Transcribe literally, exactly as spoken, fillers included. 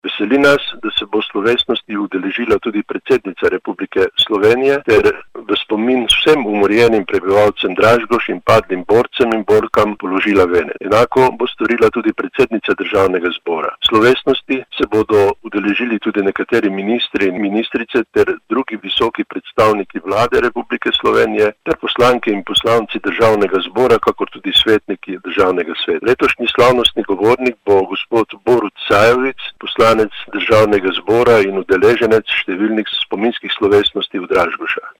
Veseli nas, da se bo slovesnosti udeležila tudi predsednica Republike Slovenije ter v spomin vsem umorjenim prebivalcem Dražgoš in padlim borcem in borkam položila vene. Enako bo storila tudi predsednica Državnega zbora. Slovesnosti se bodo udeležili tudi nekateri ministri in ministrice ter drugi visoki predstavniki vlade Republike Slovenije ter poslanke in poslanci Državnega zbora, kakor tudi svetniki Državnega sveta. Letošnji slavnostni govornik bo gospod Borut Sajovic, poslanec Državnega zbora in udeleženec številnih spominskih slovesnosti v Dražgošah.